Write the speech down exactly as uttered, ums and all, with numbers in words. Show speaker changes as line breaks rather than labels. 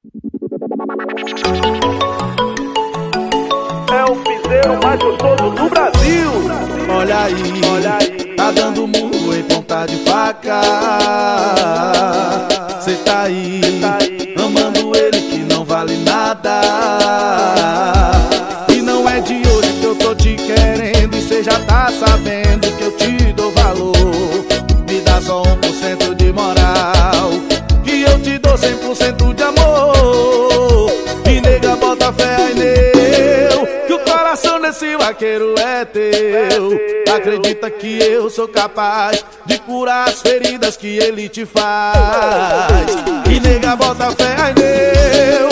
É o piseiro mais gostoso do Brasil.
Olha aí,
olha aí,
tá dando murro em ponta de faca. Cê tá aí,
tá aí,
amando ele que não vale nada. E não é de hoje que eu tô te querendo, e cê já tá sabendo que eu te dou valor. Me dá só um por cento de moral, que eu te dou cem por cento de amor. E nega, bota fé aí neu, que o coração desse vaqueiro é teu. Acredita que eu sou capaz de curar as feridas que ele te faz. E nega, bota fé aí neu,